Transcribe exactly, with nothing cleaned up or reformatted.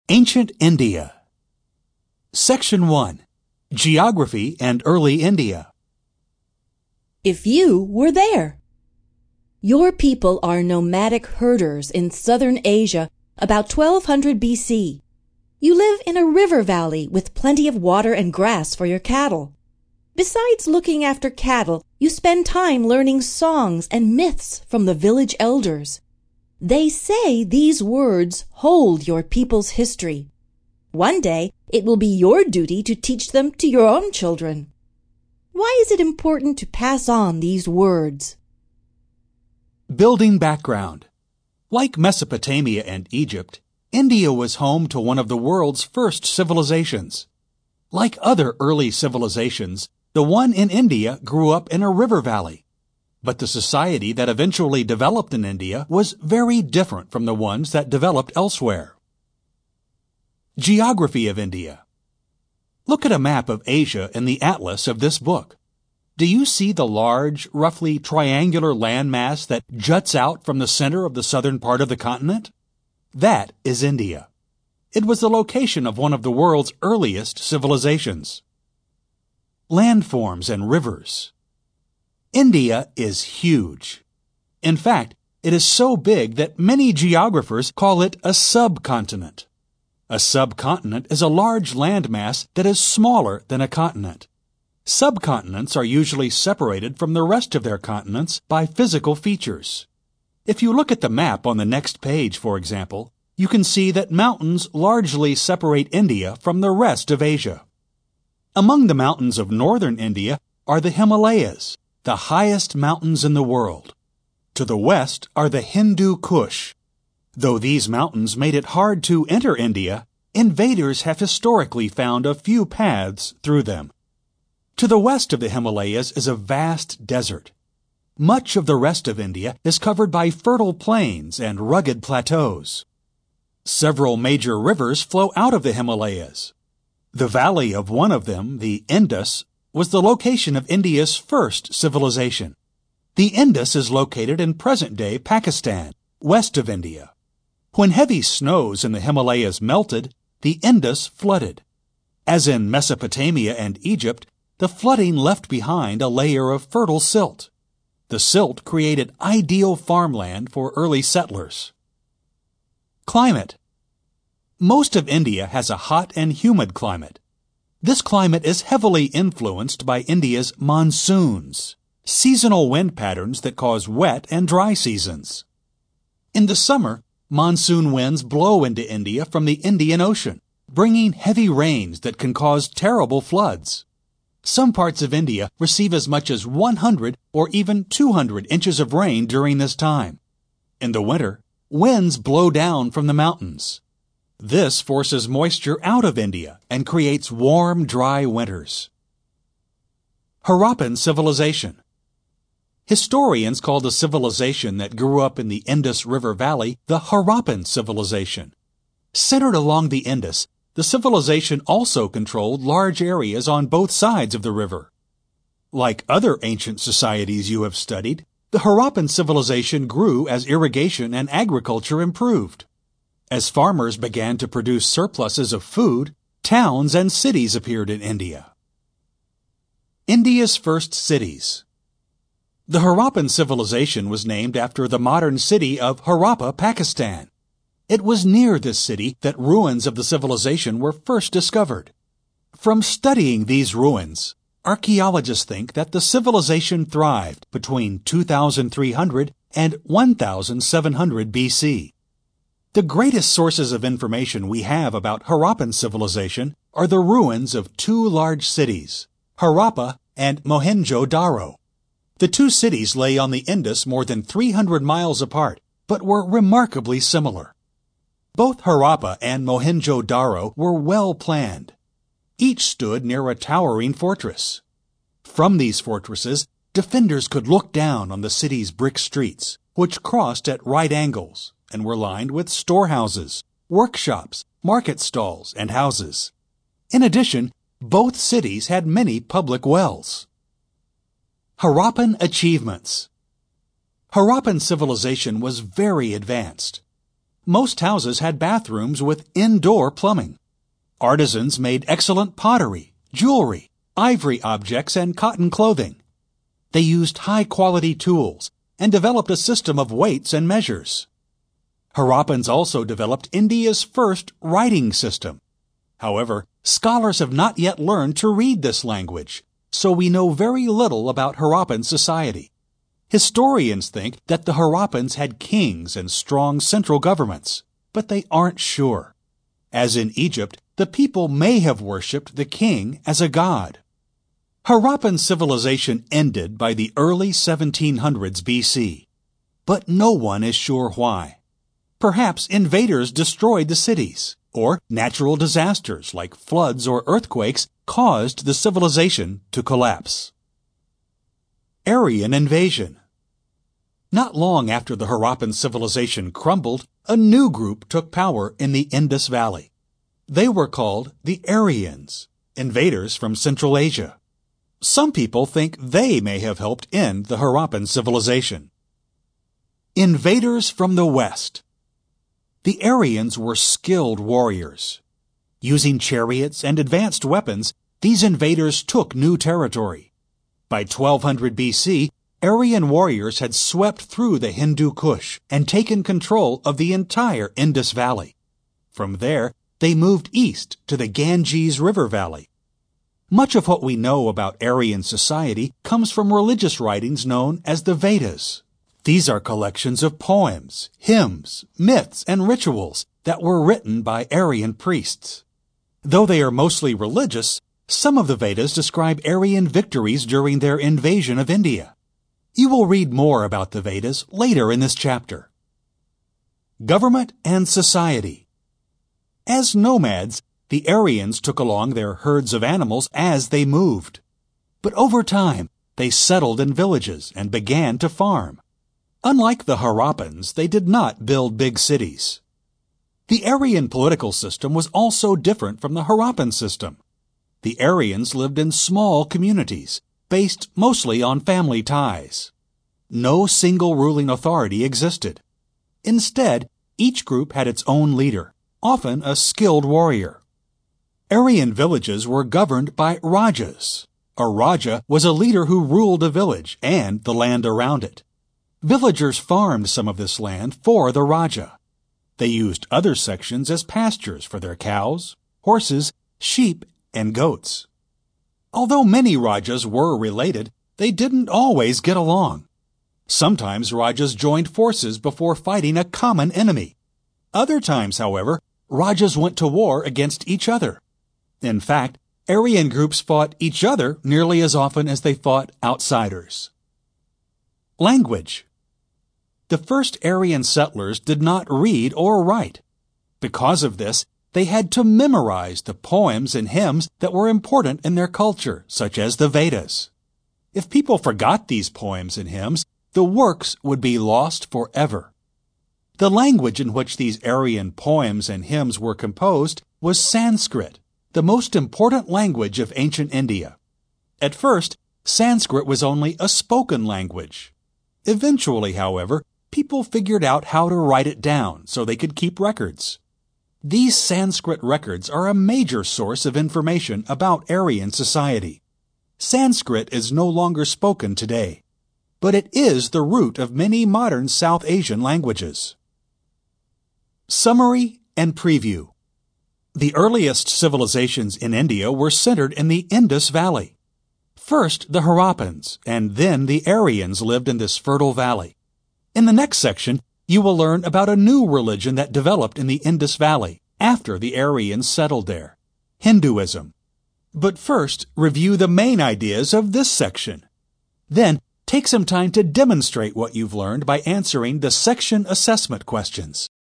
Ancient India. Section one. Geography and Early India. If you were there. Your people are nomadic herders in southern Asia about twelve hundred B C. You live in a river valley with plenty of water and grass for your cattle. Besides looking after cattle, you spend time learning songs and myths from the village elders. They say these words hold your people's history. One day, it will be your duty to teach them to your own children. Why is it important to pass on these words? Building background. Like Mesopotamia and Egypt, India was home to one of the world's first civilizations. Like other early civilizations, the one in India grew up in a river valley. But the society that eventually developed in India was very different from the ones that developed elsewhere. Geography of India. Look at a map of Asia in the atlas of this book. Do you see the large, roughly triangular landmass that juts out from the center of the southern part of the continent? That is India. It was the location of one of the world's earliest civilizations. Landforms and rivers. India is huge. In fact, it is so big that many geographers call it a subcontinent. A subcontinent is a large landmass that is smaller than a continent. Subcontinents are usually separated from the rest of their continents by physical features. If you look at the map on the next page, for example, you can see that mountains largely separate India from the rest of Asia. Among the mountains of northern India are the Himalayas, the highest mountains in the world. To the west are the Hindu Kush. Though these mountains made it hard to enter India, invaders have historically found a few paths through them. To the west of the Himalayas is a vast desert. Much of the rest of India is covered by fertile plains and rugged plateaus. Several major rivers flow out of the Himalayas. The valley of one of them, the Indus, was the location of India's first civilization. The Indus is located in present-day Pakistan, west of India. When heavy snows in the Himalayas melted, the Indus flooded. As in Mesopotamia and Egypt, the flooding left behind a layer of fertile silt. The silt created ideal farmland for early settlers. Climate. Most of India has a hot and humid climate. This climate is heavily influenced by India's monsoons, seasonal wind patterns that cause wet and dry seasons. In the summer, monsoon winds blow into India from the Indian Ocean, bringing heavy rains that can cause terrible floods. Some parts of India receive as much as one hundred or even two hundred inches of rain during this time. In the winter, winds blow down from the mountains. This forces moisture out of India and creates warm, dry winters. Harappan civilization. Historians call the civilization that grew up in the Indus River Valley the Harappan civilization. Centered along the Indus, the civilization also controlled large areas on both sides of the river. Like other ancient societies you have studied, the Harappan civilization grew as irrigation and agriculture improved. As farmers began to produce surpluses of food, towns and cities appeared in India. India's first cities. The Harappan civilization was named after the modern city of Harappa, Pakistan. It was near this city that ruins of the civilization were first discovered. From studying these ruins, archaeologists think that the civilization thrived between two thousand three hundred and one thousand seven hundred B C. The greatest sources of information we have about Harappan civilization are the ruins of two large cities, Harappa and Mohenjo-Daro. The two cities lay on the Indus more than three hundred miles apart, but were remarkably similar. Both Harappa and Mohenjo-Daro were well planned. Each stood near a towering fortress. From these fortresses, defenders could look down on the city's brick streets, which crossed at right angles and were lined with storehouses, workshops, market stalls, and houses. In addition, both cities had many public wells. Harappan achievements. Harappan civilization was very advanced. Most houses had bathrooms with indoor plumbing. Artisans made excellent pottery, jewelry, ivory objects, and cotton clothing. They used high-quality tools and developed a system of weights and measures. Harappans also developed India's first writing system. However, scholars have not yet learned to read this language, so we know very little about Harappan society. Historians think that the Harappans had kings and strong central governments, but they aren't sure. As in Egypt, the people may have worshipped the king as a god. Harappan civilization ended by the early seventeen hundreds B C, but no one is sure why. Perhaps invaders destroyed the cities, or natural disasters like floods or earthquakes caused the civilization to collapse. Aryan invasion. Not long after the Harappan civilization crumbled, a new group took power in the Indus Valley. They were called the Aryans, invaders from Central Asia. Some people think they may have helped end the Harappan civilization. Invaders from the West. The Aryans were skilled warriors. Using chariots and advanced weapons, these invaders took new territory. By twelve hundred B C, Aryan warriors had swept through the Hindu Kush and taken control of the entire Indus Valley. From there, they moved east to the Ganges River Valley. Much of what we know about Aryan society comes from religious writings known as the Vedas. These are collections of poems, hymns, myths, and rituals that were written by Aryan priests. Though they are mostly religious, some of the Vedas describe Aryan victories during their invasion of India. You will read more about the Vedas later in this chapter. Government and society. As nomads, the Aryans took along their herds of animals as they moved. But over time, they settled in villages and began to farm. Unlike the Harappans, they did not build big cities. The Aryan political system was also different from the Harappan system. The Aryans lived in small communities, based mostly on family ties. No single ruling authority existed. Instead, each group had its own leader, often a skilled warrior. Aryan villages were governed by rajas. A raja was a leader who ruled a village and the land around it. Villagers farmed some of this land for the raja. They used other sections as pastures for their cows, horses, sheep, and goats. Although many rajas were related, they didn't always get along. Sometimes rajas joined forces before fighting a common enemy. Other times, however, rajas went to war against each other. In fact, Aryan groups fought each other nearly as often as they fought outsiders. Language. The first Aryan settlers did not read or write. Because of this, they had to memorize the poems and hymns that were important in their culture, such as the Vedas. If people forgot these poems and hymns, the works would be lost forever. The language in which these Aryan poems and hymns were composed was Sanskrit, the most important language of ancient India. At first, Sanskrit was only a spoken language. Eventually, however, people figured out how to write it down so they could keep records. These Sanskrit records are a major source of information about Aryan society. Sanskrit is no longer spoken today, but it is the root of many modern South Asian languages. Summary and preview. The earliest civilizations in India were centered in the Indus Valley. First, the Harappans, and then the Aryans lived in this fertile valley. In the next section, you will learn about a new religion that developed in the Indus Valley after the Aryans settled there, Hinduism. But first, review the main ideas of this section. Then, take some time to demonstrate what you've learned by answering the section assessment questions.